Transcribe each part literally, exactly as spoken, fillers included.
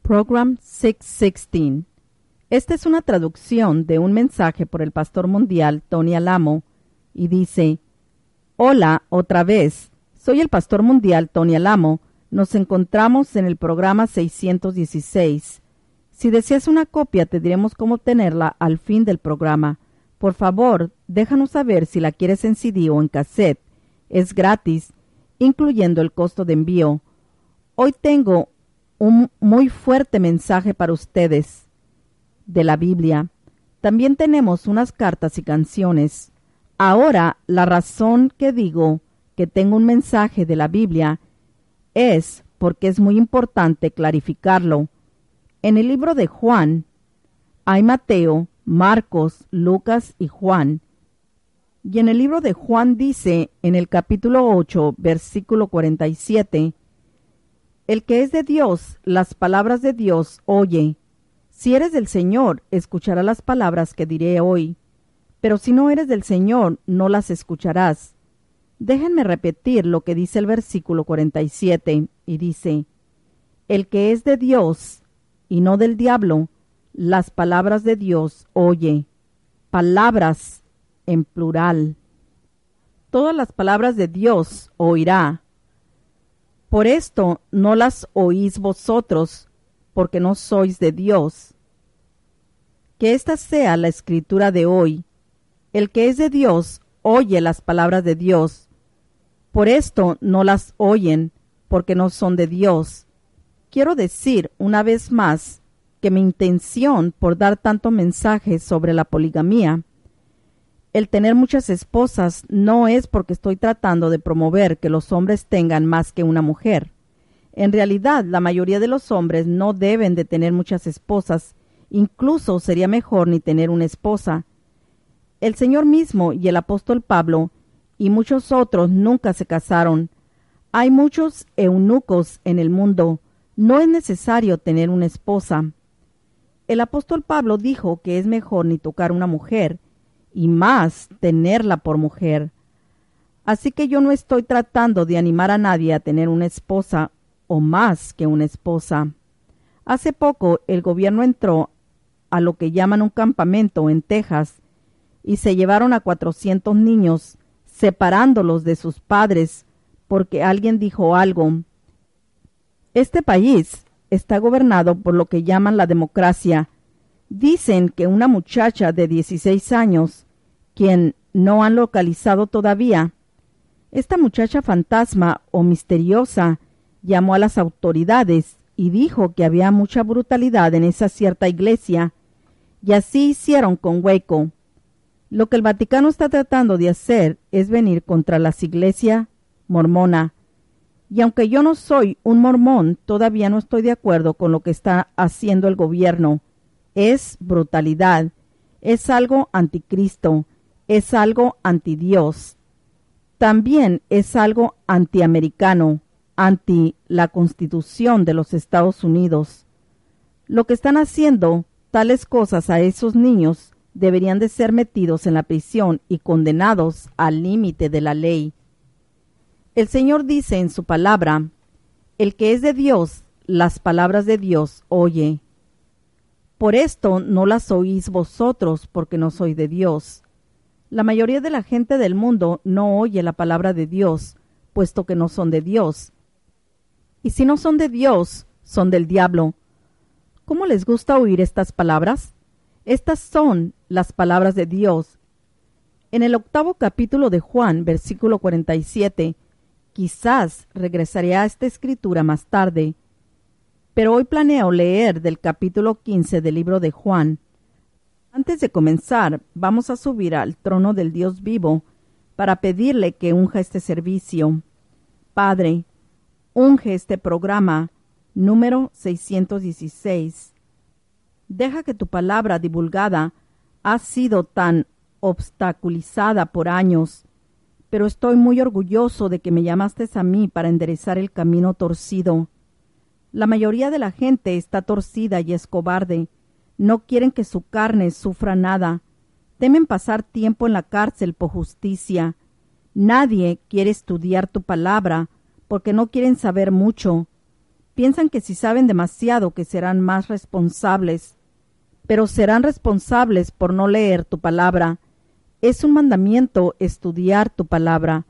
Program seiscientos dieciséis. Esta es una traducción de un mensaje por el pastor mundial Tony Alamo y dice: Hola, otra vez. Soy el pastor mundial Tony Alamo. Nos encontramos en el programa seiscientos dieciséis. Si deseas una copia, te diremos cómo obtenerla al fin del programa. Por favor, déjanos saber si la quieres en C D o en cassette. Es gratis, incluyendo el costo de envío. Hoy tengo un muy fuerte mensaje para ustedes de la Biblia. También tenemos unas cartas y canciones. Ahora, la razón que digo que tengo un mensaje de la Biblia es porque es muy importante clarificarlo. En el libro de Juan hay Mateo, Marcos, Lucas y Juan. Y en el libro de Juan dice, en el capítulo ocho, versículo cuarenta y siete, el que es de Dios, las palabras de Dios oye. Si eres del Señor, escucharás las palabras que diré hoy. Pero si no eres del Señor, no las escucharás. Déjenme repetir lo que dice el versículo cuarenta y siete, y dice: el que es de Dios y no del diablo, las palabras de Dios oye. Palabras en plural. Todas las palabras de Dios oirá. Por esto no las oís vosotros, porque no sois de Dios. Que esta sea la escritura de hoy. El que es de Dios oye las palabras de Dios. Por esto no las oyen, porque no son de Dios. Quiero decir una vez más que mi intención por dar tanto mensaje sobre la poligamía, el tener muchas esposas, no es porque estoy tratando de promover que los hombres tengan más que una mujer. En realidad, la mayoría de los hombres no deben de tener muchas esposas. Incluso sería mejor ni tener una esposa. El Señor mismo y el apóstol Pablo y muchos otros nunca se casaron. Hay muchos eunucos en el mundo. No es necesario tener una esposa. El apóstol Pablo dijo que es mejor ni tocar una mujer, y más tenerla por mujer. Así que yo no estoy tratando de animar a nadie a tener una esposa o más que una esposa. Hace poco el gobierno entró a lo que llaman un campamento en Texas y se llevaron a cuatrocientos niños, separándolos de sus padres porque alguien dijo algo. Este país está gobernado por lo que llaman la democracia. Dicen que una muchacha de dieciséis años, quien no han localizado todavía, esta muchacha fantasma o misteriosa, llamó a las autoridades y dijo que había mucha brutalidad en esa cierta iglesia, y así hicieron con Waco. Lo que el Vaticano está tratando de hacer es venir contra la iglesia mormona. Y aunque yo no soy un mormón, todavía no estoy de acuerdo con lo que está haciendo el gobierno. Es brutalidad, es algo anticristo, es algo antidios. También es algo antiamericano, anti la Constitución de los Estados Unidos. Lo que están haciendo tales cosas a esos niños deberían de ser metidos en la prisión y condenados al límite de la ley. El Señor dice en su palabra: el que es de Dios, las palabras de Dios oye. Por esto no las oís vosotros, porque no sois de Dios. La mayoría de la gente del mundo no oye la palabra de Dios, puesto que no son de Dios. Y si no son de Dios, son del diablo. ¿Cómo les gusta oír estas palabras? Estas son las palabras de Dios. En el octavo capítulo de Juan, versículo cuarenta y siete, quizás regresaré a esta escritura más tarde, pero hoy planeo leer del capítulo quince del libro de Juan. Antes de comenzar, vamos a subir al trono del Dios vivo para pedirle que unja este servicio. Padre, unge este programa número seiscientos dieciséis. Deja que tu palabra divulgada ha sido tan obstaculizada por años, pero estoy muy orgulloso de que me llamaste a mí para enderezar el camino torcido. La mayoría de la gente está torcida y es cobarde. No quieren que su carne sufra nada. Temen pasar tiempo en la cárcel por justicia. Nadie quiere estudiar tu palabra porque no quieren saber mucho. Piensan que si saben demasiado que serán más responsables, pero serán responsables por no leer tu palabra. Es un mandamiento estudiar tu palabra.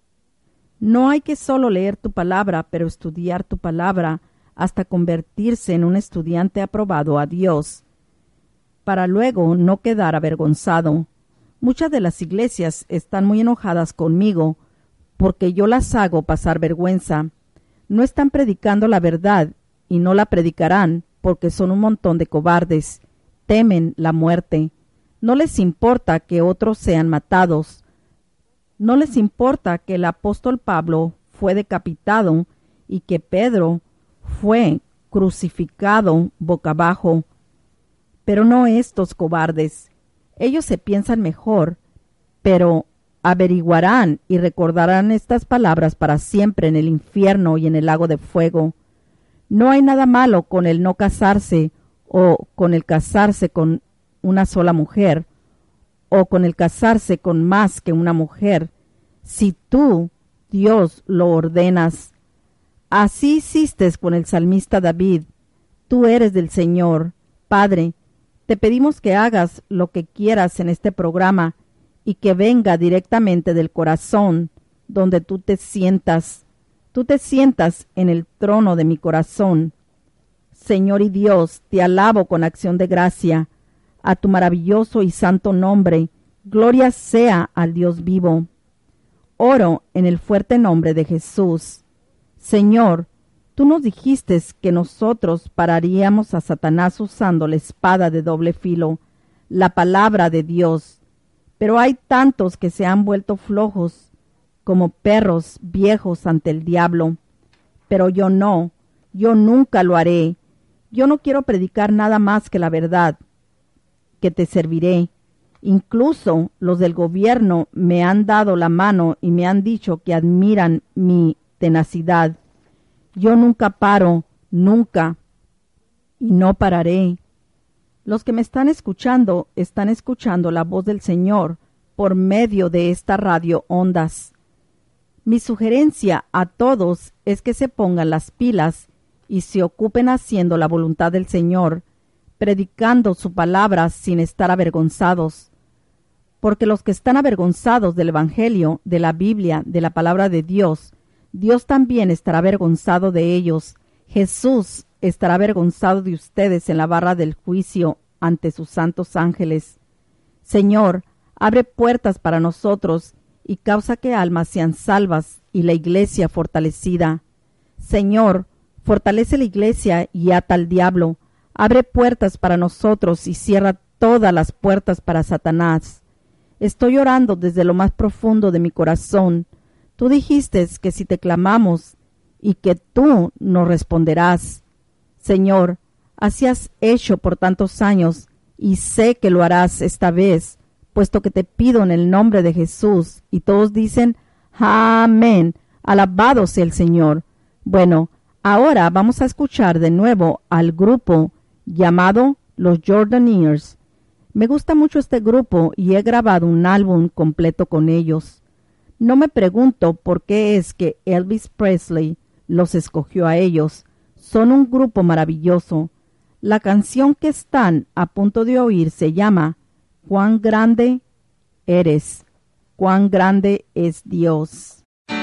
No hay que solo leer tu palabra, pero estudiar tu palabra hasta convertirse en un estudiante aprobado a Dios, para luego no quedar avergonzado. Muchas de las iglesias están muy enojadas conmigo porque yo las hago pasar vergüenza. No están predicando la verdad y no la predicarán porque son un montón de cobardes. Temen la muerte. No les importa que otros sean matados. No les importa que el apóstol Pablo fue decapitado y que Pedro fue crucificado boca abajo. Pero no estos cobardes. Ellos se piensan mejor, pero averiguarán y recordarán estas palabras para siempre en el infierno y en el lago de fuego. No hay nada malo con el no casarse o con el casarse con una sola mujer o con el casarse con más que una mujer, si tú, Dios, lo ordenas. Así hiciste con el salmista David. Tú eres del Señor. Padre, te pedimos que hagas lo que quieras en este programa y que venga directamente del corazón donde tú te sientas. Tú te sientas en el trono de mi corazón. Señor y Dios, te alabo con acción de gracia. A tu maravilloso y santo nombre, gloria sea al Dios vivo. Oro en el fuerte nombre de Jesús. Señor, tú nos dijiste que nosotros pararíamos a Satanás usando la espada de doble filo, la palabra de Dios. Pero hay tantos que se han vuelto flojos, como perros viejos ante el diablo. Pero yo no, yo nunca lo haré. Yo no quiero predicar nada más que la verdad, que te serviré. Incluso los del gobierno me han dado la mano y me han dicho que admiran mi tenacidad. Yo nunca paro, nunca, y no pararé. Los que me están escuchando están escuchando la voz del Señor por medio de esta radio ondas. Mi sugerencia a todos es que se pongan las pilas y se ocupen haciendo la voluntad del Señor, predicando su palabra sin estar avergonzados. Porque los que están avergonzados del Evangelio, de la Biblia, de la palabra de Dios, Dios también estará avergonzado de ellos. Jesús estará avergonzado de ustedes en la barra del juicio ante sus santos ángeles. Señor, abre puertas para nosotros y causa que almas sean salvas y la iglesia fortalecida. Señor, fortalece la iglesia y ata al diablo. Abre puertas para nosotros y cierra todas las puertas para Satanás. Estoy orando desde lo más profundo de mi corazón. Tú dijiste que si te clamamos y que tú nos responderás. Señor, así has hecho por tantos años y sé que lo harás esta vez, puesto que te pido en el nombre de Jesús. Y todos dicen, amén, alabado sea el Señor. Bueno, ahora vamos a escuchar de nuevo al grupo llamado Los Jordanaires. Me gusta mucho este grupo y he grabado un álbum completo con ellos. No me pregunto por qué es que Elvis Presley los escogió a ellos. Son un grupo maravilloso. La canción que están a punto de oír se llama Cuán grande eres, cuán grande es Dios.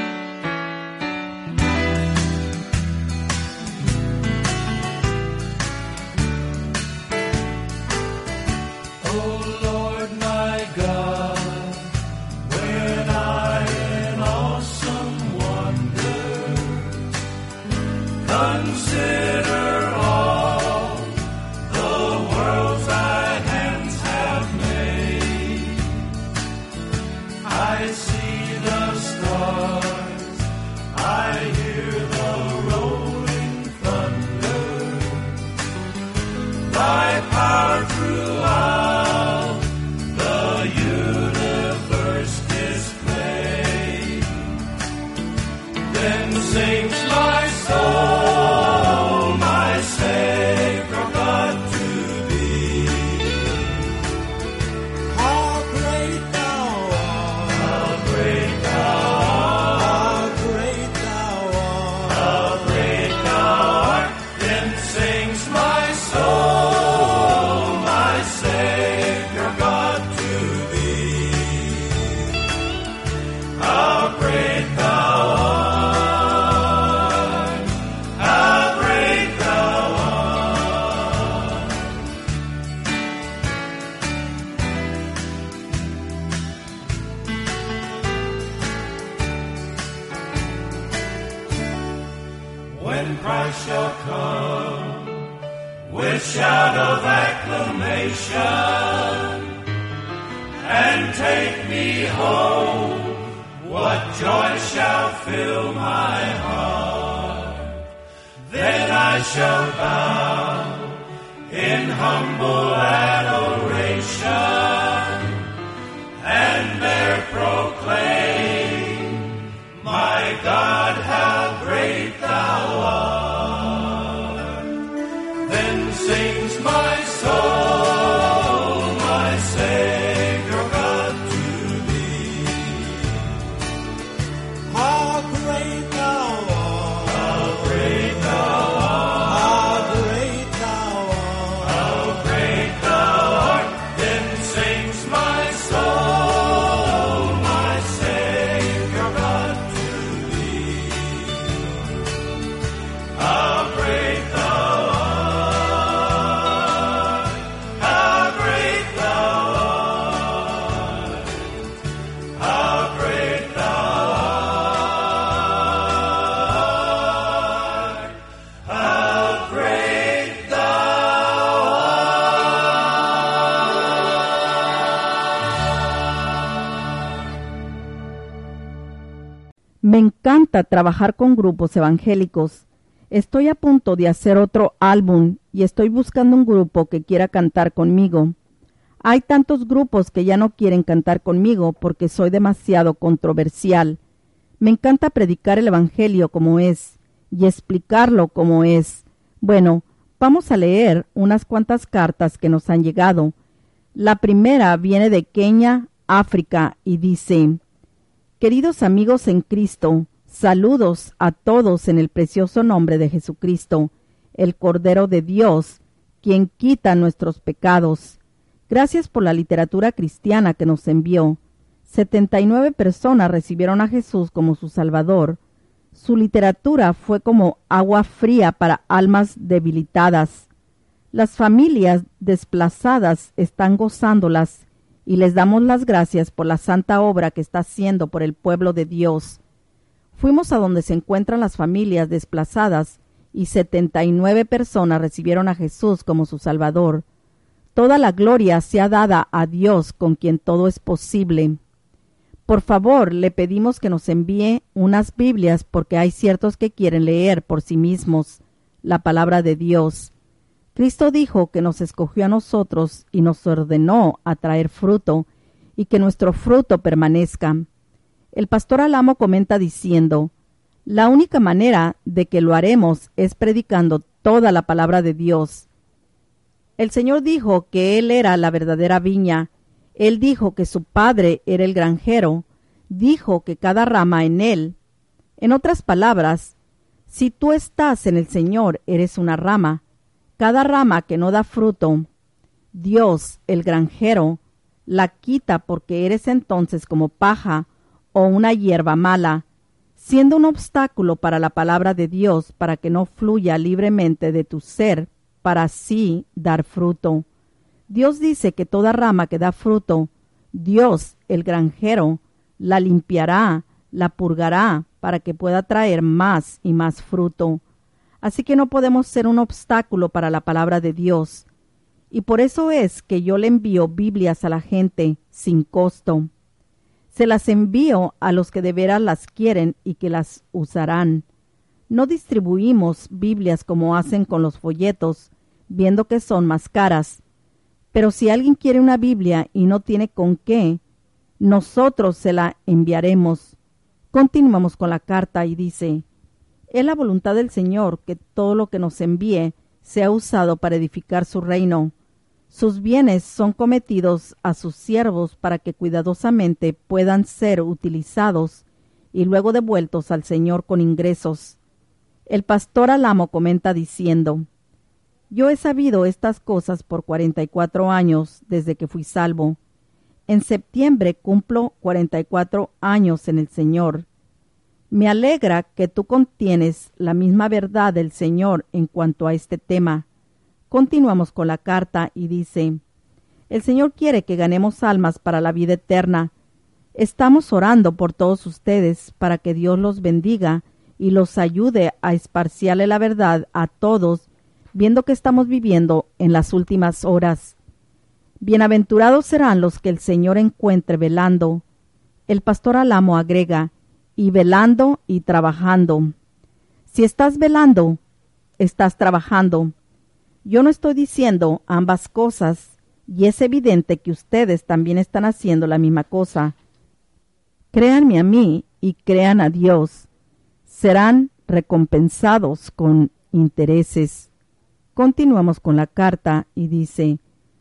Consider all the worlds thy hands have made. I see the stars, I hear the rolling thunder. Thy power throughout the universe displayed. Then sings my soul. How come with shout of acclamation and take me home. What joy shall fill my heart? Then I shall bow in humble adoration and there proclaim, my God, how great thou art. Then sings my soul, my Savior God, to thee. How great thou art, how great thou art, how great thou art, how great thou art. Then sings my soul, my Savior God, to thee. How great thou art, how great thou art, how great thou art, how great thou Me encanta trabajar con grupos evangélicos. Estoy a punto de hacer otro álbum y estoy buscando un grupo que quiera cantar conmigo. Hay tantos grupos que ya no quieren cantar conmigo porque soy demasiado controversial. Me encanta predicar el evangelio como es y explicarlo como es. Bueno, vamos a leer unas cuantas cartas que nos han llegado. La primera viene de Kenia, África, y dice: Queridos amigos en Cristo, saludos a todos en el precioso nombre de Jesucristo, el Cordero de Dios, quien quita nuestros pecados. Gracias por la literatura cristiana que nos envió. setenta y nueve personas recibieron a Jesús como su Salvador. Su literatura fue como agua fría para almas debilitadas. Las familias desplazadas están gozándolas y les damos las gracias por la santa obra que está haciendo por el pueblo de Dios. Fuimos a donde se encuentran las familias desplazadas y setenta y nueve personas recibieron a Jesús como su Salvador. Toda la gloria sea dada a Dios, con quien todo es posible. Por favor, le pedimos que nos envíe unas Biblias porque hay ciertos que quieren leer por sí mismos la palabra de Dios. Cristo dijo que nos escogió a nosotros y nos ordenó a traer fruto y que nuestro fruto permanezca. El pastor Alamo comenta diciendo: la única manera de que lo haremos es predicando toda la palabra de Dios. El Señor dijo que Él era la verdadera viña. Él dijo que su Padre era el granjero. Dijo que cada rama en Él. En otras palabras, si tú estás en el Señor, eres una rama. Cada rama que no da fruto, Dios, el granjero, la quita porque eres entonces como paja o una hierba mala, siendo un obstáculo para la palabra de Dios para que no fluya libremente de tu ser para así dar fruto. Dios dice que toda rama que da fruto, Dios, el granjero, la limpiará, la purgará para que pueda traer más y más fruto. Así que no podemos ser un obstáculo para la palabra de Dios. Y por eso es que yo le envío Biblias a la gente sin costo. Se las envío a los que de veras las quieren y que las usarán. No distribuimos Biblias como hacen con los folletos, viendo que son más caras. Pero si alguien quiere una Biblia y no tiene con qué, nosotros se la enviaremos. Continuamos con la carta y dice: es la voluntad del Señor que todo lo que nos envíe sea usado para edificar su reino. Sus bienes son cometidos a sus siervos para que cuidadosamente puedan ser utilizados y luego devueltos al Señor con ingresos. El pastor Alamo comenta diciendo: yo he sabido estas cosas por cuarenta y cuatro años desde que fui salvo. En septiembre cumplo cuarenta y cuatro años en el Señor. Me alegra que tú contienes la misma verdad del Señor en cuanto a este tema. Continuamos con la carta y dice: el Señor quiere que ganemos almas para la vida eterna. Estamos orando por todos ustedes para que Dios los bendiga y los ayude a esparciarle la verdad a todos, viendo que estamos viviendo en las últimas horas. Bienaventurados serán los que el Señor encuentre velando. El pastor Alamo agrega, y velando y trabajando. Si estás velando, estás trabajando. Yo no estoy diciendo ambas cosas, y es evidente que ustedes también están haciendo la misma cosa. Créanme a mí y crean a Dios. Serán recompensados con intereses. Continuamos con la carta y dice,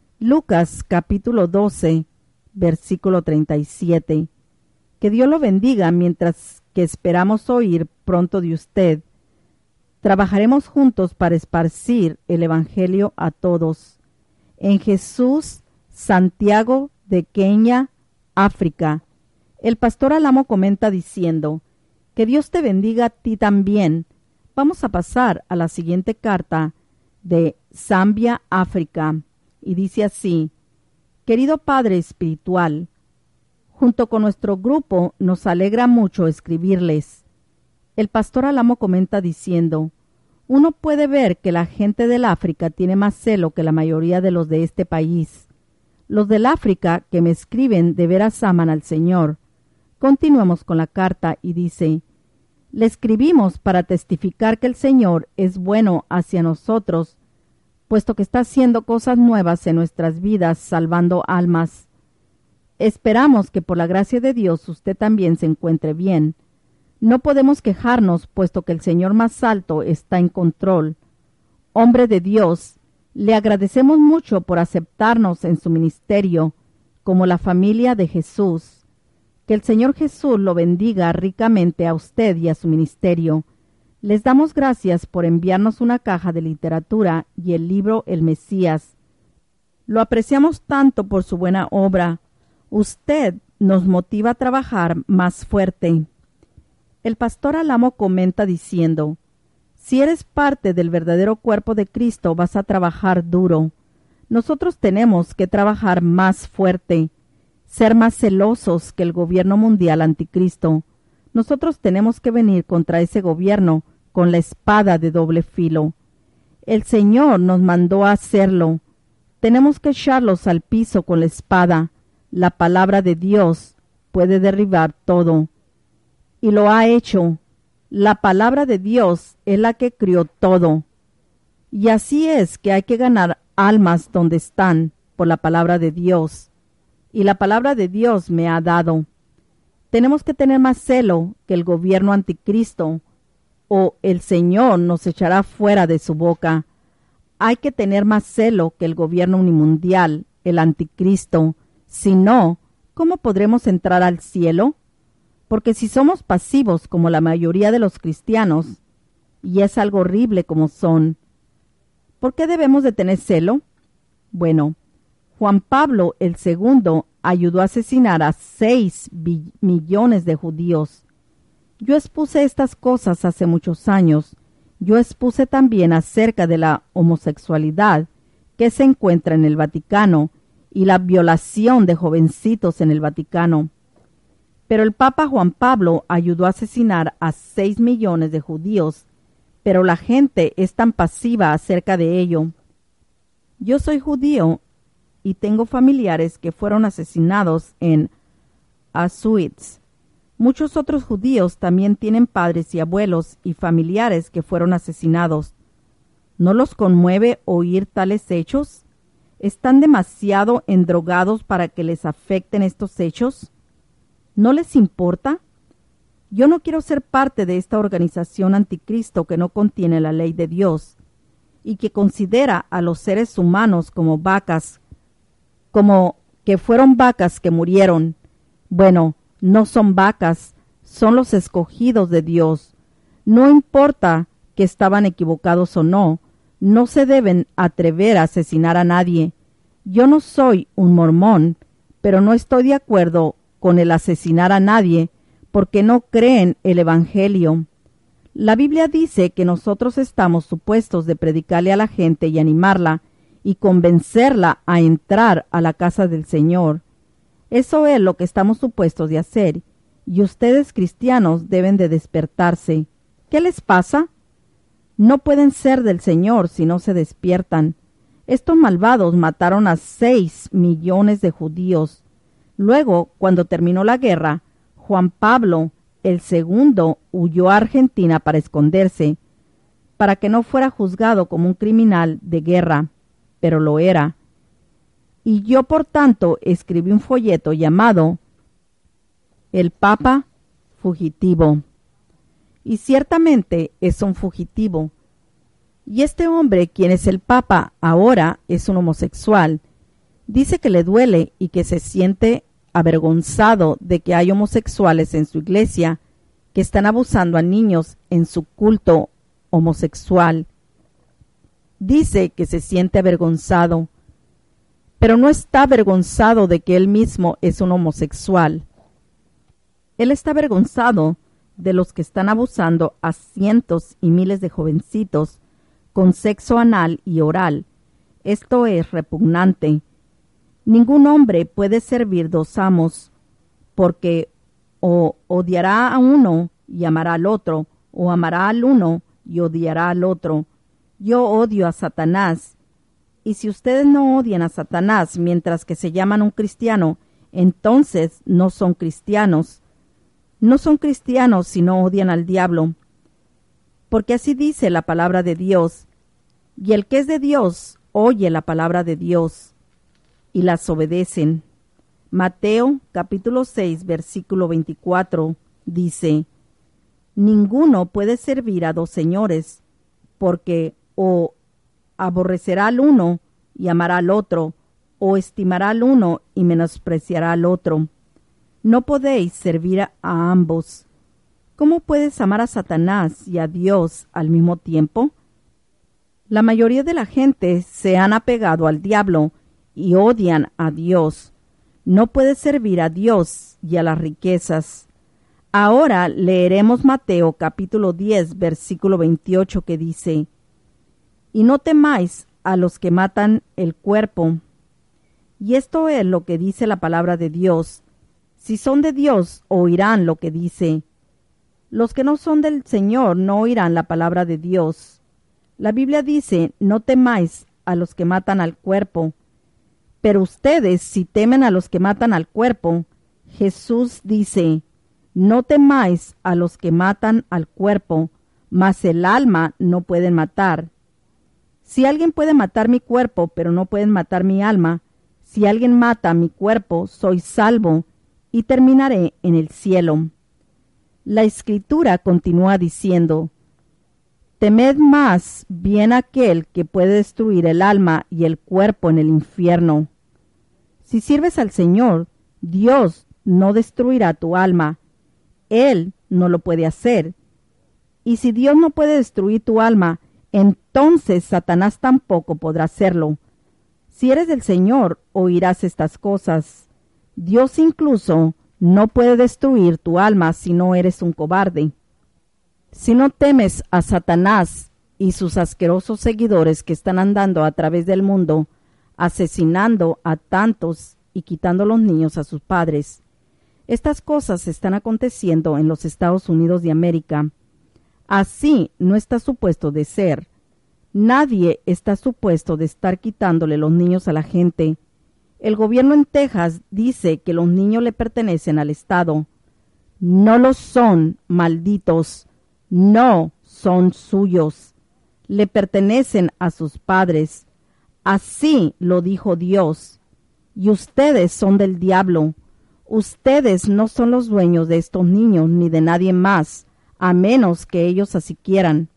Lucas capítulo doce, versículo treinta y siete. Que Dios lo bendiga mientras que esperamos oír pronto de usted. Trabajaremos juntos para esparcir el Evangelio a todos. En Jesús, Santiago de Kenia, África. El pastor Alamo comenta diciendo, que Dios te bendiga a ti también. Vamos a pasar a la siguiente carta de Zambia, África. Y dice así, querido Padre Espiritual, junto con nuestro grupo nos alegra mucho escribirles. El pastor Alamo comenta diciendo, uno puede ver que la gente del África tiene más celo que la mayoría de los de este país. Los del África que me escriben de veras aman al Señor. Continuemos con la carta y dice, le escribimos para testificar que el Señor es bueno hacia nosotros, puesto que está haciendo cosas nuevas en nuestras vidas, salvando almas. Esperamos que por la gracia de Dios usted también se encuentre bien. No podemos quejarnos, puesto que el Señor más alto está en control. Hombre de Dios, le agradecemos mucho por aceptarnos en su ministerio, como la familia de Jesús. Que el Señor Jesús lo bendiga ricamente a usted y a su ministerio. Les damos gracias por enviarnos una caja de literatura y el libro El Mesías. Lo apreciamos tanto por su buena obra. Usted nos motiva a trabajar más fuerte. El pastor Alamo comenta diciendo, si eres parte del verdadero cuerpo de Cristo vas a trabajar duro. Nosotros tenemos que trabajar más fuerte, ser más celosos que el gobierno mundial anticristo. Nosotros tenemos que venir contra ese gobierno con la espada de doble filo. El Señor nos mandó a hacerlo. Tenemos que echarlos al piso con la espada. La palabra de Dios puede derribar todo. Y lo ha hecho. La palabra de Dios es la que crió todo. Y así es que hay que ganar almas donde están por la palabra de Dios. Y la palabra de Dios me ha dado. Tenemos que tener más celo que el gobierno anticristo, o el Señor nos echará fuera de su boca. Hay que tener más celo que el gobierno unimundial, el anticristo. Si no, ¿cómo podremos entrar al cielo? Porque si somos pasivos como la mayoría de los cristianos, y es algo horrible como son, ¿por qué debemos de tener celo? Bueno, Juan Pablo el segundo ayudó a asesinar a seis millones de judíos. Yo expuse estas cosas hace muchos años. Yo expuse también acerca de la homosexualidad que se encuentra en el Vaticano y la violación de jovencitos en el Vaticano. Pero el Papa Juan Pablo ayudó a asesinar a seis millones de judíos, pero la gente es tan pasiva acerca de ello. Yo soy judío y tengo familiares que fueron asesinados en Auschwitz. Muchos otros judíos también tienen padres y abuelos y familiares que fueron asesinados. ¿No los conmueve oír tales hechos? ¿Están demasiado endrogados para que les afecten estos hechos? ¿No les importa? Yo no quiero ser parte de esta organización anticristo que no contiene la ley de Dios y que considera a los seres humanos como vacas, como que fueron vacas que murieron. Bueno, no son vacas, son los escogidos de Dios. No importa que estaban equivocados o no, no se deben atrever a asesinar a nadie. Yo no soy un mormón, pero no estoy de acuerdo con el asesinar a nadie porque no creen el Evangelio. La Biblia dice que nosotros estamos supuestos de predicarle a la gente y animarla y convencerla a entrar a la casa del Señor. Eso es lo que estamos supuestos de hacer, y ustedes cristianos deben de despertarse. ¿Qué les pasa? No pueden ser del Señor si no se despiertan. Estos malvados mataron a seis millones de judíos. Luego, cuando terminó la guerra, Juan Pablo el segundo huyó a Argentina para esconderse, para que no fuera juzgado como un criminal de guerra, pero lo era. Y yo, por tanto, escribí un folleto llamado El Papa Fugitivo. Y ciertamente es un fugitivo. Y este hombre, quien es el Papa ahora, es un homosexual. Dice que le duele y que se siente avergonzado de que hay homosexuales en su iglesia que están abusando a niños en su culto homosexual. Dice que se siente avergonzado, pero no está avergonzado de que él mismo es un homosexual. Él está avergonzado de los que están abusando a cientos y miles de jovencitos con sexo anal y oral. Esto es repugnante. Ningún hombre puede servir dos amos, porque o odiará a uno y amará al otro, o amará al uno y odiará al otro. Yo odio a Satanás, y si ustedes no odian a Satanás mientras que se llaman un cristiano, entonces no son cristianos. No son cristianos si no odian al diablo, porque así dice la palabra de Dios, y el que es de Dios oye la palabra de Dios, y las obedecen. Mateo capítulo seis versículo veinticuatro dice, ninguno puede servir a dos señores, porque o aborrecerá al uno y amará al otro, o estimará al uno y menospreciará al otro. No podéis servir a ambos. ¿Cómo puedes amar a Satanás y a Dios al mismo tiempo? La mayoría de la gente se han apegado al diablo y odian a Dios. No puedes servir a Dios y a las riquezas. Ahora leeremos Mateo capítulo diez, versículo veintiocho, que dice, y no temáis a los que matan el cuerpo. Y esto es lo que dice la palabra de Dios. Si son de Dios, oirán lo que dice. Los que no son del Señor no oirán la palabra de Dios. La Biblia dice, no temáis a los que matan al cuerpo. Pero ustedes, si temen a los que matan al cuerpo, Jesús dice, no temáis a los que matan al cuerpo, mas el alma no pueden matar. Si alguien puede matar mi cuerpo, pero no pueden matar mi alma, si alguien mata mi cuerpo, soy salvo y terminaré en el cielo. La Escritura continúa diciendo, temed más bien aquel que puede destruir el alma y el cuerpo en el infierno. Si sirves al Señor, Dios no destruirá tu alma. Él no lo puede hacer. Y si Dios no puede destruir tu alma, entonces Satanás tampoco podrá hacerlo. Si eres del Señor, oirás estas cosas. Dios incluso no puede destruir tu alma si no eres un cobarde. Si no temes a Satanás y sus asquerosos seguidores que están andando a través del mundo, asesinando a tantos y quitando los niños a sus padres. Estas cosas están aconteciendo en los Estados Unidos de América. Así no está supuesto de ser. Nadie está supuesto de estar quitándole los niños a la gente. El gobierno en Texas dice que los niños le pertenecen al Estado. No lo son, malditos. No son suyos. Le pertenecen a sus padres. Así lo dijo Dios. Y ustedes son del diablo. Ustedes no son los dueños de estos niños ni de nadie más, a menos que ellos así quieran.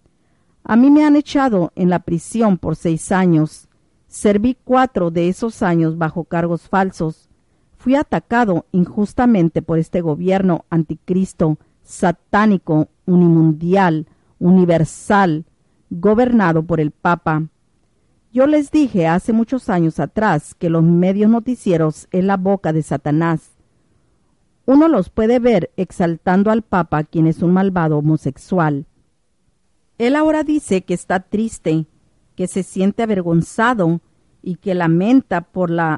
A mí me han echado en la prisión por seis años. Serví cuatro de esos años bajo cargos falsos. Fui atacado injustamente por este gobierno anticristo, satánico, unimundial, universal, gobernado por el Papa. Yo les dije hace muchos años atrás que los medios noticieros es la boca de Satanás. Uno los puede ver exaltando al Papa, quien es un malvado homosexual. Él ahora dice que está triste, que se siente avergonzado y que lamenta por la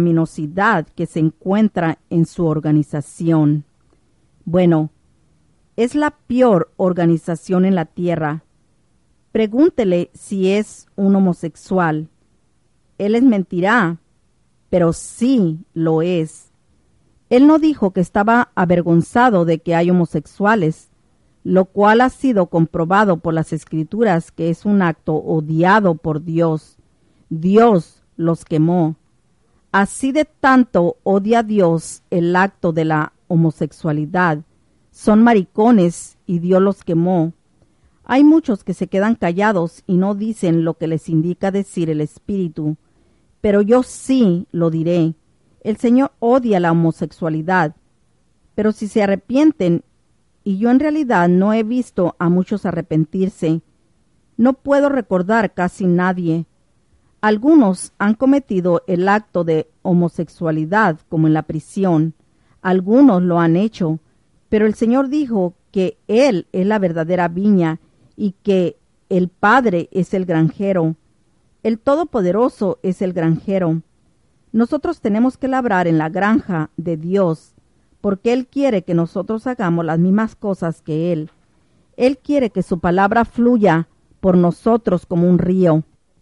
pecaminosidad que se encuentra en su organización. Bueno, es la peor organización en la tierra. Pregúntele si es un homosexual. Él les mentirá, pero sí lo es. Él no dijo que estaba avergonzado de que hay homosexuales, lo cual ha sido comprobado por las Escrituras que es un acto odiado por Dios. Dios los quemó. Así de tanto odia Dios el acto de la homosexualidad. Son maricones y Dios los quemó. Hay muchos que se quedan callados y no dicen lo que les indica decir el Espíritu, pero yo sí lo diré. El Señor odia la homosexualidad, pero si se arrepienten, y yo en realidad no he visto a muchos arrepentirse, no puedo recordar casi nadie. Algunos han cometido el acto de homosexualidad como en la prisión, algunos lo han hecho, pero el Señor dijo que Él es la verdadera viña y que el Padre es el granjero. El Todopoderoso es el granjero. Nosotros tenemos que labrar en la granja de Dios, porque Él quiere que nosotros hagamos las mismas cosas que Él. Él quiere que su palabra fluya por nosotros como un río.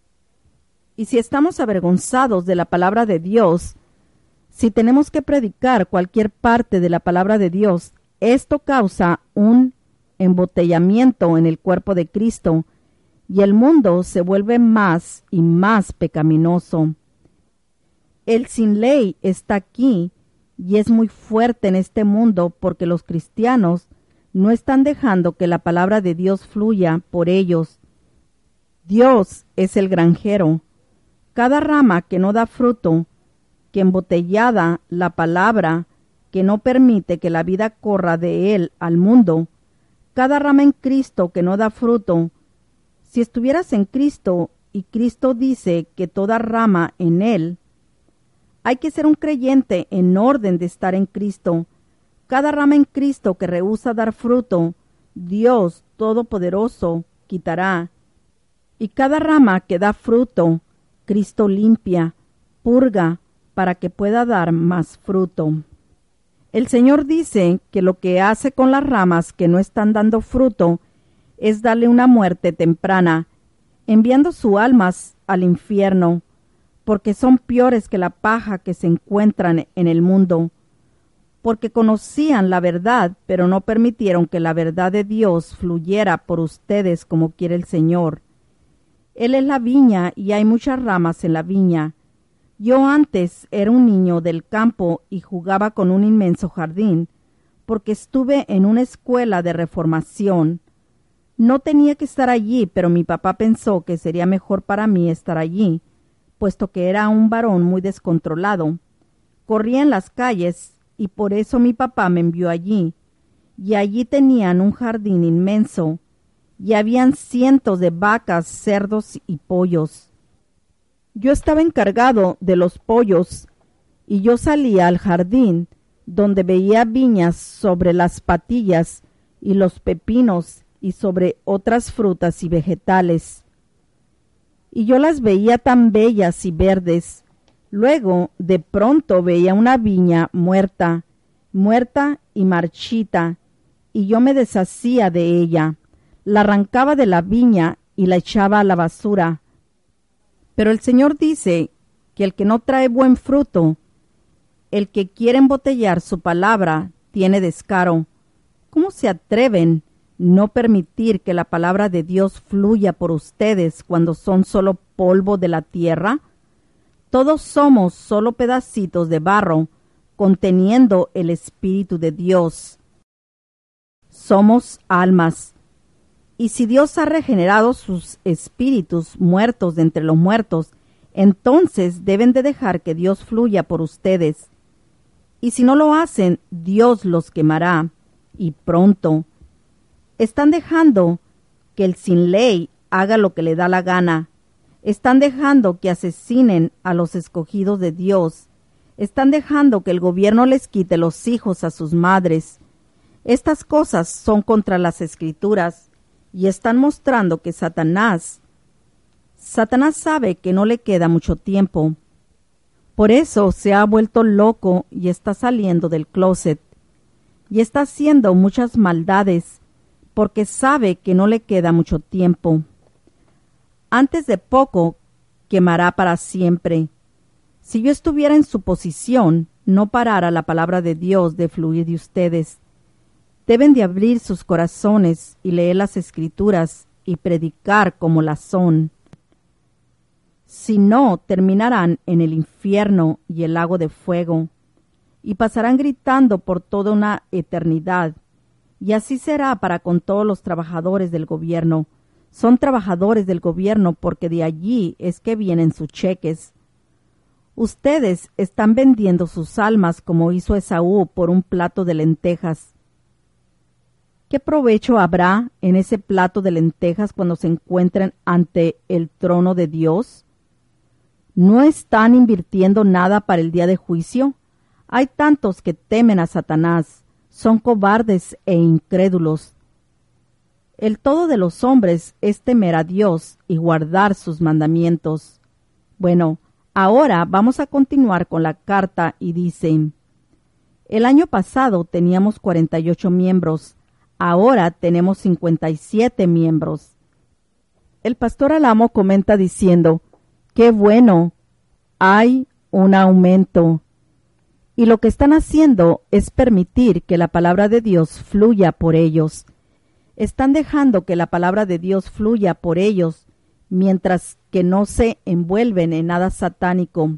Y si estamos avergonzados de la palabra de Dios, si tenemos que predicar cualquier parte de la palabra de Dios, esto causa un embotellamiento en el cuerpo de Cristo, y el mundo se vuelve más y más pecaminoso. El sin ley está aquí y es muy fuerte en este mundo porque los cristianos no están dejando que la palabra de Dios fluya por ellos. Dios es el granjero. Cada rama que no da fruto, que embotellada la palabra, que no permite que la vida corra de Él al mundo, cada rama en Cristo que no da fruto, si estuvieras en Cristo y Cristo dice que toda rama en Él, hay que ser un creyente en orden de estar en Cristo. Cada rama en Cristo que rehúsa dar fruto, Dios Todopoderoso quitará. Y cada rama que da fruto, Cristo limpia, purga, para que pueda dar más fruto. El Señor dice que lo que hace con las ramas que no están dando fruto es darle una muerte temprana, enviando sus almas al infierno, porque son peores que la paja que se encuentran en el mundo, porque conocían la verdad, pero no permitieron que la verdad de Dios fluyera por ustedes como quiere el Señor. Él es la viña y hay muchas ramas en la viña. Yo antes era un niño del campo y jugaba con un inmenso jardín, porque estuve en una escuela de reformación. No tenía que estar allí, pero mi papá pensó que sería mejor para mí estar allí, puesto que era un varón muy descontrolado. Corría en las calles y por eso mi papá me envió allí. Y allí tenían un jardín inmenso, y habían cientos de vacas, cerdos y pollos. Yo estaba encargado de los pollos, y yo salía al jardín, donde veía viñas sobre las patillas y los pepinos y sobre otras frutas y vegetales. Y yo las veía tan bellas y verdes. Luego, de pronto veía una viña muerta, muerta y marchita, y yo me deshacía de ella. La arrancaba de la viña y la echaba a la basura. Pero el Señor dice que el que no trae buen fruto, el que quiere embotellar su palabra, tiene descaro. ¿Cómo se atreven no permitir que la palabra de Dios fluya por ustedes cuando son solo polvo de la tierra? Todos somos solo pedacitos de barro conteniendo el Espíritu de Dios. Somos almas. Y si Dios ha regenerado sus espíritus muertos de entre los muertos, entonces deben de dejar que Dios fluya por ustedes. Y si no lo hacen, Dios los quemará, y pronto. Están dejando que el sin ley haga lo que le da la gana. Están dejando que asesinen a los escogidos de Dios. Están dejando que el gobierno les quite los hijos a sus madres. Estas cosas son contra las Escrituras y están mostrando que Satanás, Satanás sabe que no le queda mucho tiempo. Por eso se ha vuelto loco y está saliendo del closet. y está haciendo muchas maldades porque sabe que no le queda mucho tiempo. Antes de poco quemará para siempre. Si yo estuviera en su posición, no parara la palabra de Dios de fluir de ustedes. Deben de abrir sus corazones y leer las Escrituras y predicar como las son. Si no, terminarán en el infierno y el lago de fuego, y pasarán gritando por toda una eternidad. Y así será para con todos los trabajadores del gobierno. Son trabajadores del gobierno porque de allí es que vienen sus cheques. Ustedes están vendiendo sus almas como hizo Esaú por un plato de lentejas. ¿Qué provecho habrá en ese plato de lentejas cuando se encuentren ante el trono de Dios? ¿No están invirtiendo nada para el día de juicio? Hay tantos que temen a Satanás, son cobardes e incrédulos. El todo de los hombres es temer a Dios y guardar sus mandamientos. Bueno, ahora vamos a continuar con la carta y dice: el año pasado teníamos cuarenta y ocho miembros, ahora tenemos cincuenta y siete miembros. El pastor Alamo comenta diciendo: ¡qué bueno! Hay un aumento. Y lo que están haciendo es permitir que la palabra de Dios fluya por ellos. Están dejando que la palabra de Dios fluya por ellos, mientras que no se envuelven en nada satánico.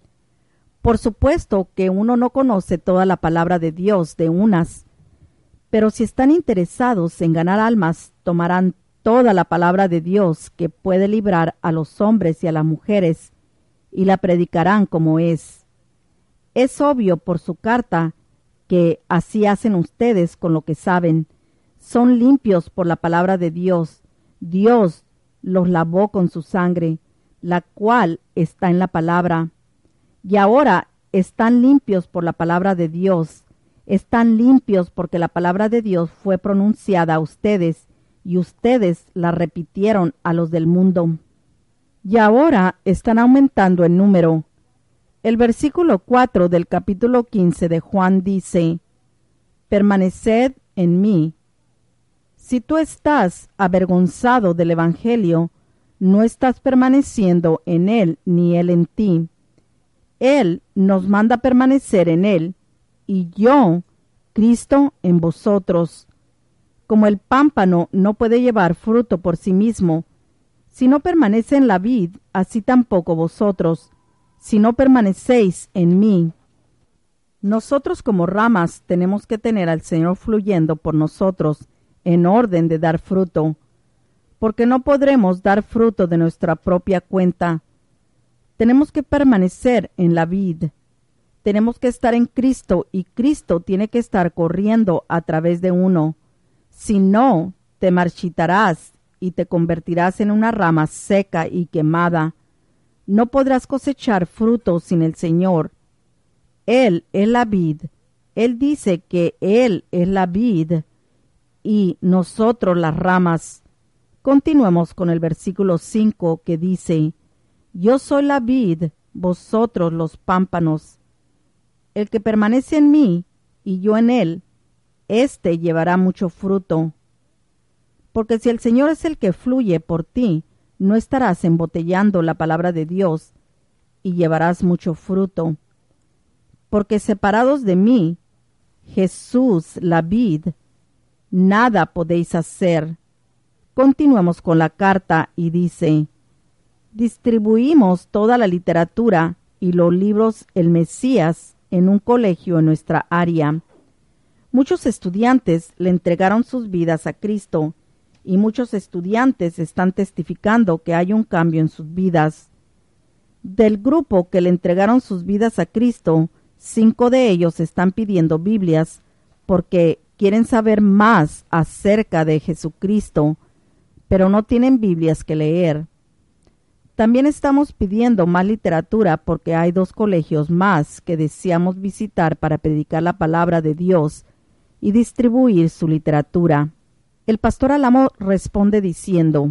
Por supuesto que uno no conoce toda la palabra de Dios de unas, pero si están interesados en ganar almas, tomarán toda la palabra de Dios que puede librar a los hombres y a las mujeres, y la predicarán como es. Es obvio por su carta que así hacen ustedes con lo que saben. Son limpios por la palabra de Dios. Dios los lavó con su sangre, la cual está en la palabra. Y ahora están limpios por la palabra de Dios. Están limpios porque la palabra de Dios fue pronunciada a ustedes y ustedes la repitieron a los del mundo. Y ahora están aumentando en número. El versículo cuatro del capítulo quince de Juan dice: permaneced en mí. Si tú estás avergonzado del Evangelio, no estás permaneciendo en él ni él en ti. Él nos manda permanecer en él, y yo, Cristo, en vosotros. Como el pámpano no puede llevar fruto por sí mismo, si no permanece en la vid, así tampoco vosotros, si no permanecéis en mí. Nosotros como ramas tenemos que tener al Señor fluyendo por nosotros, en orden de dar fruto, porque no podremos dar fruto de nuestra propia cuenta. Tenemos que permanecer en la vid. Tenemos que estar en Cristo y Cristo tiene que estar corriendo a través de uno. Si no, te marchitarás y te convertirás en una rama seca y quemada. No podrás cosechar fruto sin el Señor. Él es la vid. Él dice que Él es la vid y nosotros las ramas. Continuemos con el versículo cinco que dice: yo soy la vid, vosotros los pámpanos. El que permanece en mí y yo en él, éste llevará mucho fruto. Porque si el Señor es el que fluye por ti, no estarás embotellando la palabra de Dios y llevarás mucho fruto. Porque separados de mí, Jesús, la vid, nada podéis hacer. Continuemos con la carta y dice: distribuimos toda la literatura y los libros El Mesías en un colegio en nuestra área. Muchos estudiantes le entregaron sus vidas a Cristo y muchos estudiantes están testificando que hay un cambio en sus vidas. Del grupo que le entregaron sus vidas a Cristo, cinco de ellos están pidiendo Biblias porque quieren saber más acerca de Jesucristo, pero no tienen Biblias que leer. También estamos pidiendo más literatura porque hay dos colegios más que deseamos visitar para predicar la palabra de Dios y distribuir su literatura. El pastor Alamo responde diciendo: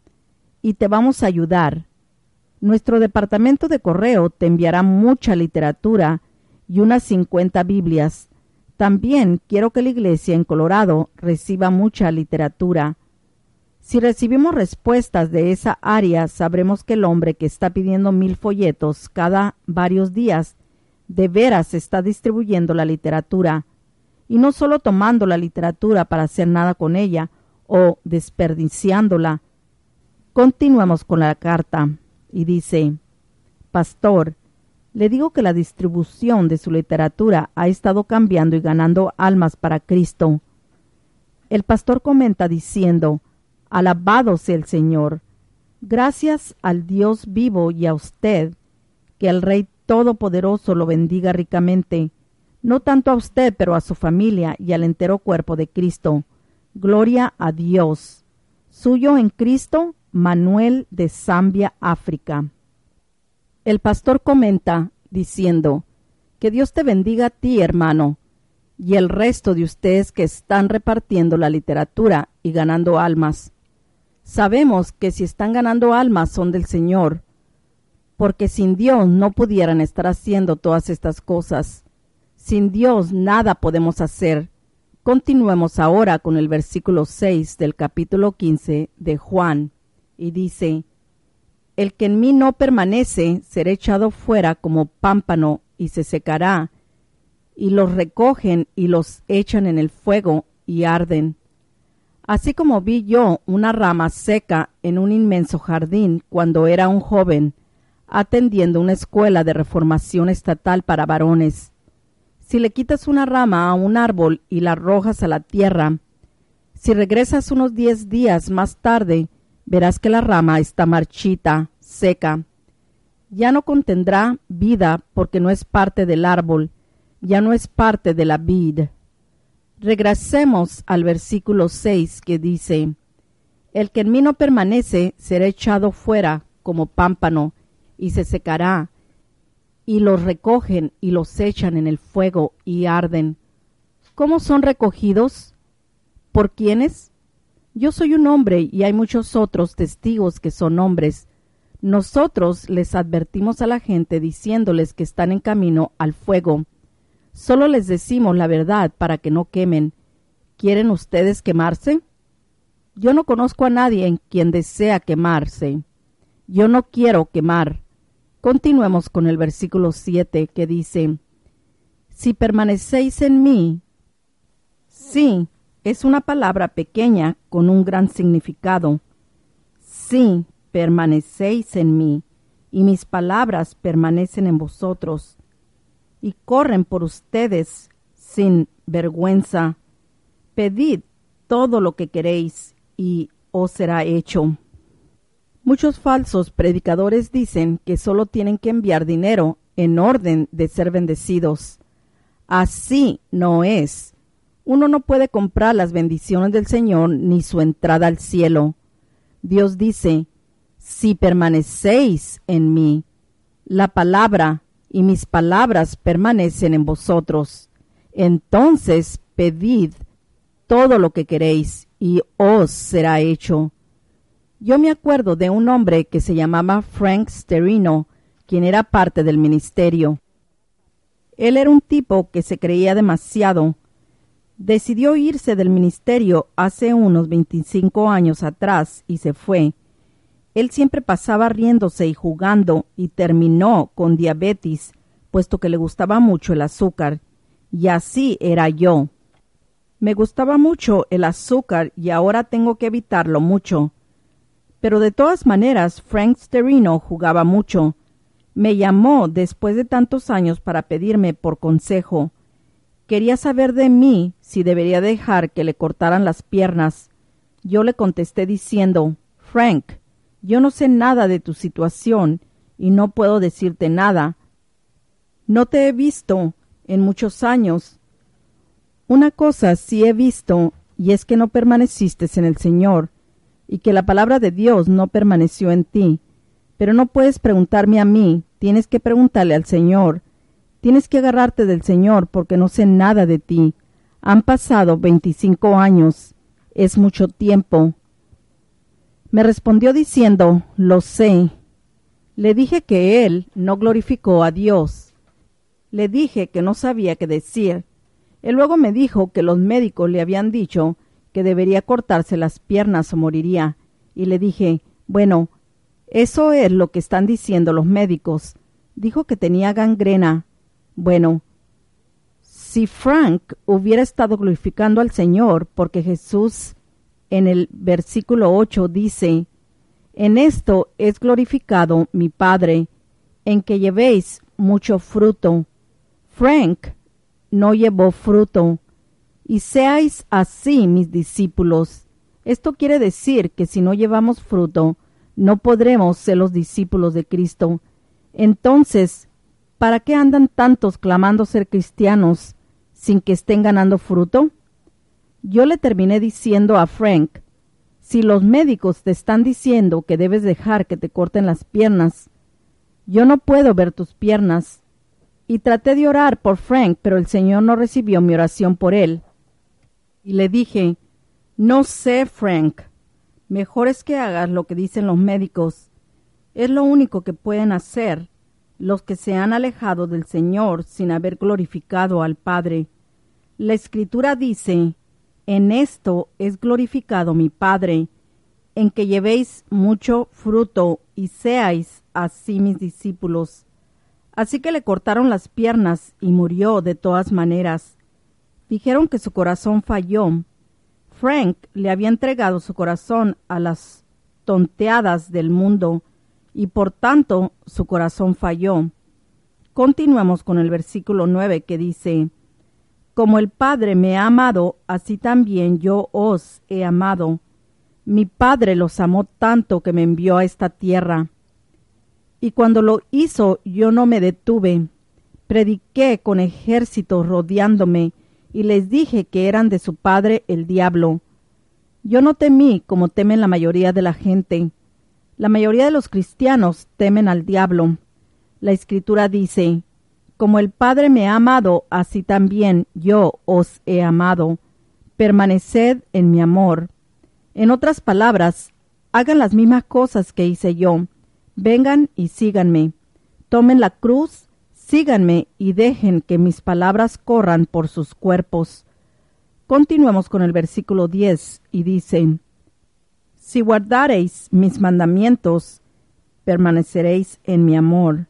y te vamos a ayudar. Nuestro departamento de correo te enviará mucha literatura y unas cincuenta Biblias. También quiero que la iglesia en Colorado reciba mucha literatura. Si recibimos respuestas de esa área, sabremos que el hombre que está pidiendo mil folletos cada varios días de veras está distribuyendo la literatura, y no solo tomando la literatura para hacer nada con ella o desperdiciándola. Continuemos con la carta y dice: Pastor, le digo que la distribución de su literatura ha estado cambiando y ganando almas para Cristo. El pastor comenta diciendo: Alabado sea el Señor. Gracias al Dios vivo y a usted, que el Rey Todopoderoso lo bendiga ricamente, no tanto a usted, pero a su familia y al entero cuerpo de Cristo. Gloria a Dios. Suyo en Cristo, Manuel de Zambia, África. El pastor comenta diciendo: Que Dios te bendiga a ti, hermano, y el resto de ustedes que están repartiendo la literatura y ganando almas. Sabemos que si están ganando almas son del Señor, porque sin Dios no pudieran estar haciendo todas estas cosas. Sin Dios nada podemos hacer. Continuemos ahora con el versículo seis del capítulo quince de Juan, y dice: El que en mí no permanece será echado fuera como pámpano y se secará, y los recogen y los echan en el fuego y arden. Así como vi yo una rama seca en un inmenso jardín cuando era un joven, atendiendo una escuela de reformación estatal para varones. Si le quitas una rama a un árbol y la arrojas a la tierra, si regresas unos diez días más tarde, verás que la rama está marchita, seca. Ya no contendrá vida porque no es parte del árbol, ya no es parte de la vid. Regresemos al versículo seis que dice: El que en mí no permanece será echado fuera como pámpano y se secará, y los recogen y los echan en el fuego y arden. ¿Cómo son recogidos? ¿Por quiénes? Yo soy un hombre y hay muchos otros testigos que son hombres. Nosotros les advertimos a la gente diciéndoles que están en camino al fuego. Solo les decimos la verdad para que no quemen. ¿Quieren ustedes quemarse? Yo no conozco a nadie en quien desea quemarse. Yo no quiero quemar. Continuemos con el versículo siete que dice: Si permanecéis en mí. Sí, es una palabra pequeña con un gran significado. Si permanecéis en mí, y mis palabras permanecen en vosotros, y corren por ustedes sin vergüenza. Pedid todo lo que queréis, y os será hecho. Muchos falsos predicadores dicen que solo tienen que enviar dinero en orden de ser bendecidos. Así no es. Uno no puede comprar las bendiciones del Señor ni su entrada al cielo. Dios dice: si permanecéis en mí, la palabra y mis palabras permanecen en vosotros, entonces pedid todo lo que queréis y os será hecho. Yo me acuerdo de un hombre que se llamaba Frank Sterino, quien era parte del ministerio. Él era un tipo que se creía demasiado. Decidió irse del ministerio hace unos veinticinco años atrás y se fue. Él siempre pasaba riéndose y jugando y terminó con diabetes, puesto que le gustaba mucho el azúcar. Y así era yo. Me gustaba mucho el azúcar y ahora tengo que evitarlo mucho. Pero de todas maneras, Frank Sterino jugaba mucho. Me llamó después de tantos años para pedirme por consejo. Quería saber de mí si debería dejar que le cortaran las piernas. Yo le contesté diciendo: Frank, yo no sé nada de tu situación y no puedo decirte nada. No te he visto en muchos años. Una cosa sí he visto, y es que no permaneciste en el Señor, y que la palabra de Dios no permaneció en ti. Pero no puedes preguntarme a mí, tienes que preguntarle al Señor. Tienes que agarrarte del Señor porque no sé nada de ti. Han pasado veinticinco años. Es mucho tiempo. Me respondió diciendo: lo sé. Le dije que él no glorificó a Dios. Le dije que no sabía qué decir. Él luego me dijo que los médicos le habían dicho que debería cortarse las piernas o moriría, y le dije, bueno, eso es lo que están diciendo los médicos. Dijo que tenía gangrena. Bueno, si Frank hubiera estado glorificando al Señor, porque Jesús en el versículo ocho dice, en esto es glorificado mi Padre, en que llevéis mucho fruto. Frank no llevó fruto, y seáis así mis discípulos. Esto quiere decir que si no llevamos fruto, no podremos ser los discípulos de Cristo. Entonces, ¿para qué andan tantos clamando ser cristianos sin que estén ganando fruto? Yo le terminé diciendo a Frank, si los médicos te están diciendo que debes dejar que te corten las piernas, yo no puedo ver tus piernas. Y traté de orar por Frank, pero el Señor no recibió mi oración por él. Y le dije, no sé, Frank, mejor es que hagas lo que dicen los médicos. Es lo único que pueden hacer los que se han alejado del Señor sin haber glorificado al Padre. La Escritura dice, en esto es glorificado mi Padre, en que llevéis mucho fruto y seáis así mis discípulos. Así que le cortaron las piernas y murió de todas maneras. Dijeron que su corazón falló. Frank le había entregado su corazón a las tonteadas del mundo y por tanto su corazón falló. Continuamos con el versículo nueve que dice, como el Padre me ha amado, así también yo os he amado. Mi Padre los amó tanto que me envió a esta tierra. Y cuando lo hizo, yo no me detuve. Prediqué con ejércitos rodeándome y les dije que eran de su padre el diablo. Yo no temí como temen la mayoría de la gente. La mayoría de los cristianos temen al diablo. La Escritura dice, como el Padre me ha amado, así también yo os he amado. Permaneced en mi amor. En otras palabras, hagan las mismas cosas que hice yo. Vengan y síganme. Tomen la cruz, síganme y dejen que mis palabras corran por sus cuerpos. Continuemos con el versículo diez y dice, si guardareis mis mandamientos, permaneceréis en mi amor.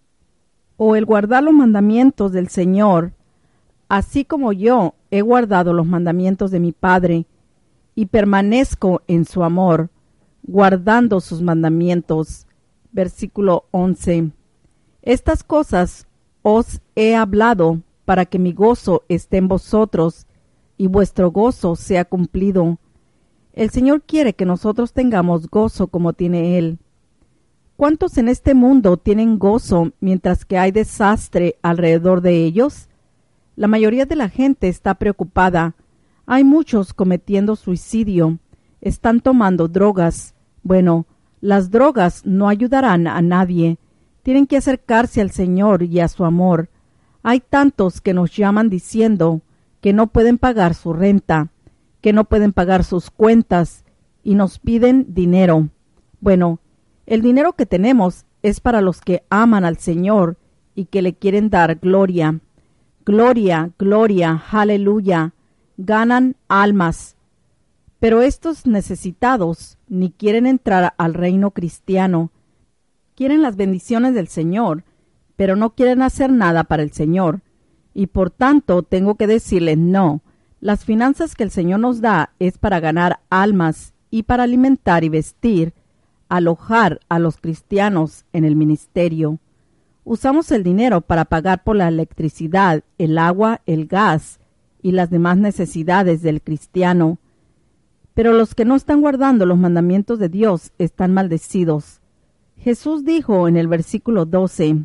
O el guardar los mandamientos del Señor, así como yo he guardado los mandamientos de mi Padre, y permanezco en su amor, guardando sus mandamientos. Versículo once. Estas cosas os he hablado para que mi gozo esté en vosotros y vuestro gozo sea cumplido. El Señor quiere que nosotros tengamos gozo como tiene Él. ¿Cuántos en este mundo tienen gozo mientras que hay desastre alrededor de ellos? La mayoría de la gente está preocupada. Hay muchos cometiendo suicidio. Están tomando drogas. Bueno, las drogas no ayudarán a nadie. Tienen que acercarse al Señor y a su amor. Hay tantos que nos llaman diciendo que no pueden pagar su renta, que no pueden pagar sus cuentas y nos piden dinero. Bueno, el dinero que tenemos es para los que aman al Señor y que le quieren dar gloria. Gloria, gloria, aleluya. Ganan almas. Pero estos necesitados ni quieren entrar al reino cristiano. Quieren las bendiciones del Señor, pero no quieren hacer nada para el Señor. Y por tanto tengo que decirles no. Las finanzas que el Señor nos da es para ganar almas y para alimentar y vestir, alojar a los cristianos en el ministerio. Usamos el dinero para pagar por la electricidad, el agua, el gas y las demás necesidades del cristiano. Pero los que no están guardando los mandamientos de Dios están maldecidos. Jesús dijo en el versículo doce,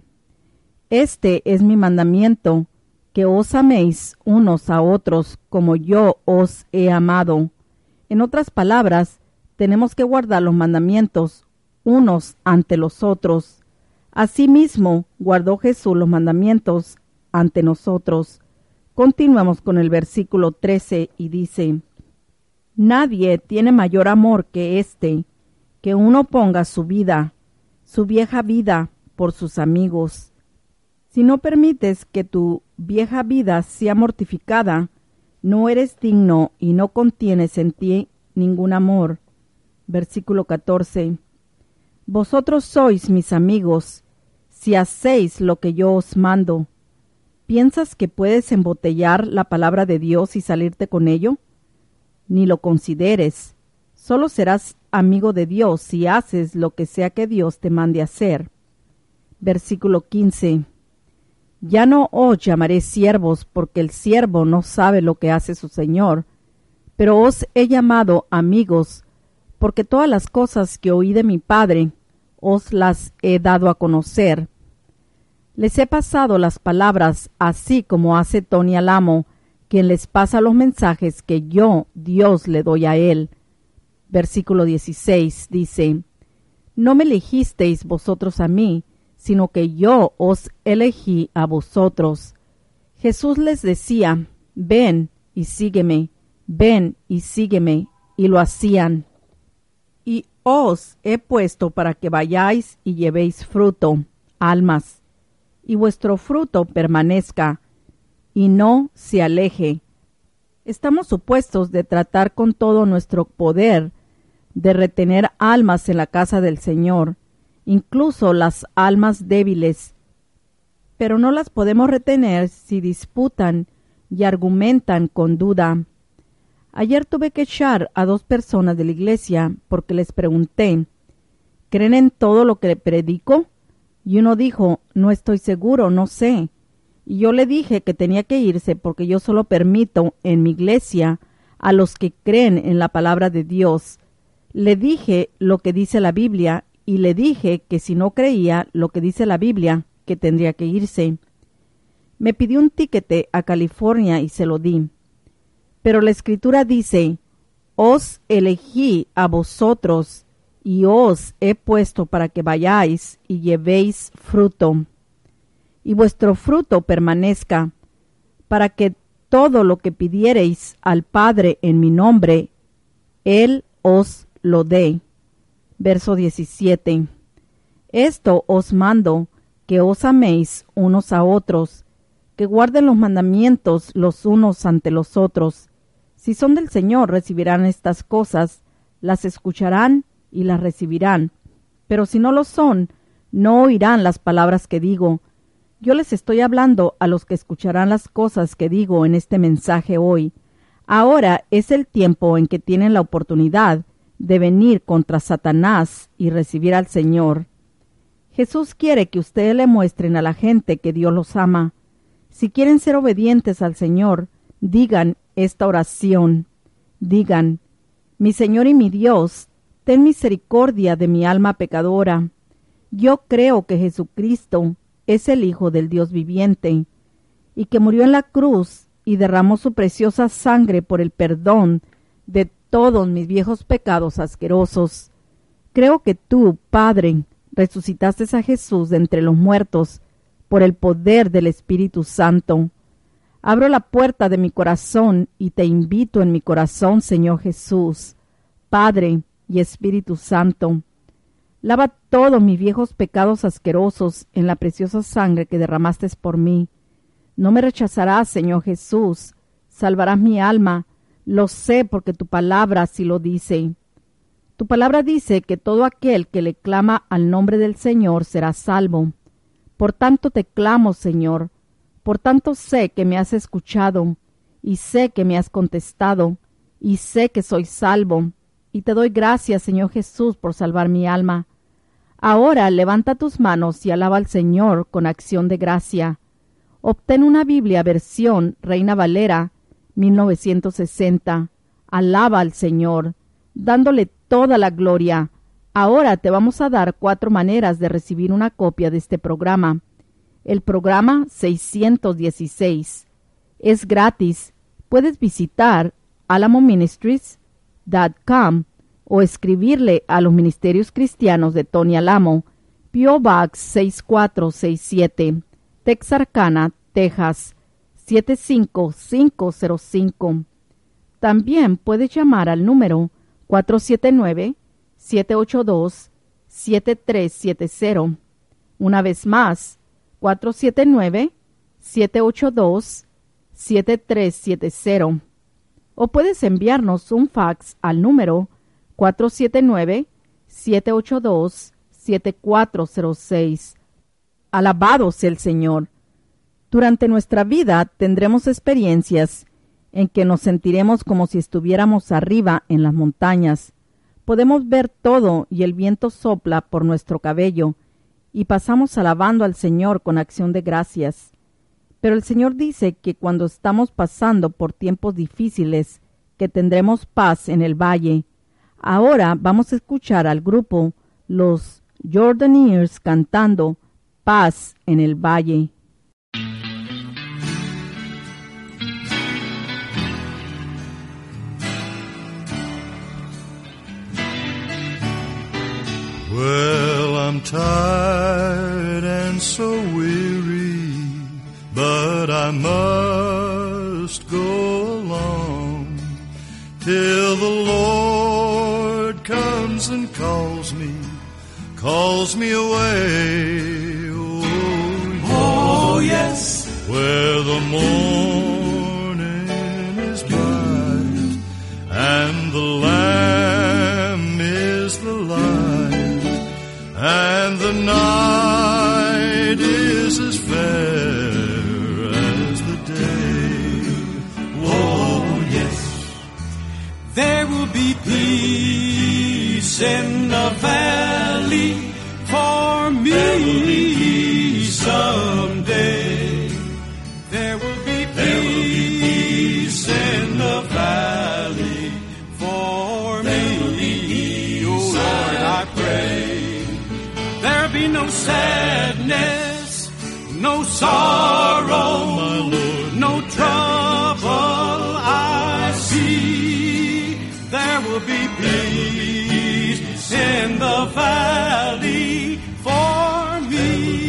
Este es mi mandamiento, que os améis unos a otros como yo os he amado. En otras palabras, tenemos que guardar los mandamientos unos ante los otros. Asimismo, guardó Jesús los mandamientos ante nosotros. Continuamos con el versículo trece y dice, Nadie tiene mayor amor que este, que uno ponga su vida, su vieja vida, por sus amigos. Si no permites que tu vieja vida sea mortificada, no eres digno y no contienes en ti ningún amor. Versículo catorce. Vosotros sois mis amigos, si hacéis lo que yo os mando. ¿Piensas que puedes embotellar la palabra de Dios y salirte con ello? Ni lo consideres. Solo serás amigo de Dios si haces lo que sea que Dios te mande hacer. Versículo quince. Ya no os llamaré siervos, porque el siervo no sabe lo que hace su Señor, pero os he llamado amigos, porque todas las cosas que oí de mi Padre os las he dado a conocer. Les he pasado las palabras, así como hace Tony al amo, quien les pasa los mensajes que yo, Dios, le doy a él. Versículo dieciséis dice, No me elegisteis vosotros a mí, sino que yo os elegí a vosotros. Jesús les decía, ven y sígueme, ven y sígueme, y lo hacían. Y os he puesto para que vayáis y llevéis fruto, almas, y vuestro fruto permanezca, y no se aleje. Estamos supuestos de tratar con todo nuestro poder, de retener almas en la casa del Señor, incluso las almas débiles, pero no las podemos retener si disputan y argumentan con duda. Ayer tuve que echar a dos personas de la iglesia porque les pregunté, ¿creen en todo lo que predico? Y uno dijo, no estoy seguro, no sé. Y yo le dije que tenía que irse porque yo solo permito en mi iglesia a los que creen en la palabra de Dios. Le dije lo que dice la Biblia y le dije que si no creía lo que dice la Biblia, que tendría que irse. Me pidió un tiquete a California y se lo di. Pero la Escritura dice, os elegí a vosotros y os he puesto para que vayáis y llevéis fruto, y vuestro fruto permanezca, para que todo lo que pidiereis al Padre en mi nombre, Él os lo dé. Verso diecisiete. Esto os mando, que os améis unos a otros, que guarden los mandamientos los unos ante los otros. Si son del Señor, recibirán estas cosas, las escucharán y las recibirán. Pero si no lo son, no oirán las palabras que digo. Yo les estoy hablando a los que escucharán las cosas que digo en este mensaje hoy. Ahora es el tiempo en que tienen la oportunidad de venir contra Satanás y recibir al Señor. Jesús quiere que ustedes le muestren a la gente que Dios los ama. Si quieren ser obedientes al Señor, digan esta oración. Digan, mi Señor y mi Dios, ten misericordia de mi alma pecadora. Yo creo que Jesucristo es el Hijo del Dios viviente, y que murió en la cruz y derramó su preciosa sangre por el perdón de todos mis viejos pecados asquerosos. Creo que tú, Padre, resucitaste a Jesús de entre los muertos por el poder del Espíritu Santo. Abro la puerta de mi corazón y te invito en mi corazón, Señor Jesús, Padre y Espíritu Santo. Lava todos mis viejos pecados asquerosos en la preciosa sangre que derramaste por mí. No me rechazarás, Señor Jesús. Salvarás mi alma. Lo sé porque tu palabra así lo dice. Tu palabra dice que todo aquel que le clama al nombre del Señor será salvo. Por tanto te clamo, Señor. Por tanto sé que me has escuchado, y sé que me has contestado, y sé que soy salvo. Y te doy gracias, Señor Jesús, por salvar mi alma. Ahora levanta tus manos y alaba al Señor con acción de gracia. Obtén una Biblia versión Reina Valera mil novecientos sesenta. Alaba al Señor, dándole toda la gloria. Ahora te vamos a dar cuatro maneras de recibir una copia de este programa. El programa seiscientos dieciséis. Es gratis. Puedes visitar alamo ministries punto com o escribirle a los Ministerios Cristianos de Tony Alamo, P O Box seis cuatro seis siete, Texarkana, Texas, siete cinco cinco cero cinco. También puedes llamar al número cuatro siete nueve, siete ocho dos, siete tres siete cero. Una vez más, cuatro siete nueve, siete ocho dos, siete tres siete cero. O puedes enviarnos un fax al número cuatro siete nueve, siete ocho dos, siete cuatro cero seis. Alabado sea el Señor. Durante nuestra vida tendremos experiencias en que nos sentiremos como si estuviéramos arriba en las montañas. Podemos ver todo y el viento sopla por nuestro cabello y pasamos alabando al Señor con acción de gracias. Pero el Señor dice que cuando estamos pasando por tiempos difíciles, que tendremos paz en el valle. Ahora vamos a escuchar al grupo Los Jordaniers cantando Paz en el Valle. Well, I'm tired and so weary, but I must go along till the Lord comes and calls me, calls me away. Oh, yes, where the morning is bright and the Lamb is the light, and the night is as fair as the day. Oh, yes. There will be peace in the valley for me someday. There will be peace in the valley for me. Oh, Lord, I pray. There'll be no sadness, no sorrow, my Lord, no trouble I see. There will be peace in the valley for me.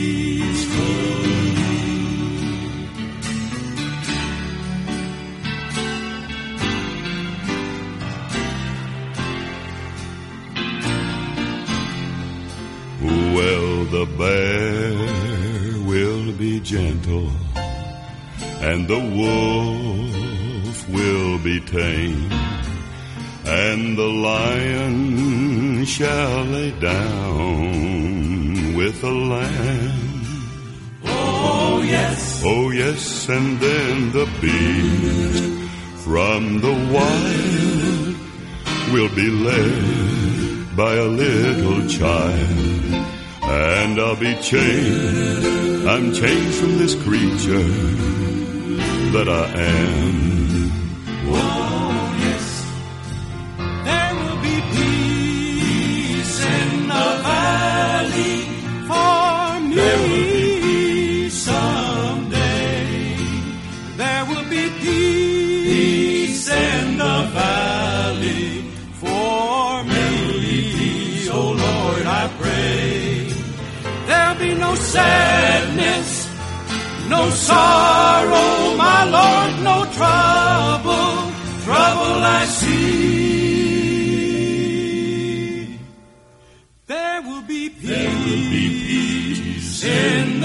Well, the bear will be gentle, and the wolf will be tame, and the lion shall lay down with the lamb. Oh, yes. Oh, yes, and then the beast from the wild will be led by a little child. And I'll be changed, I'm changed from this creature that I am. Oh, yes, there will be peace in the valley for me. There will be someday. There will be peace in the valley for me. Oh, Lord, I pray. There'll be no sadness, no sorrow, my Lord, no trouble, trouble I see. There will be peace, there will be peace in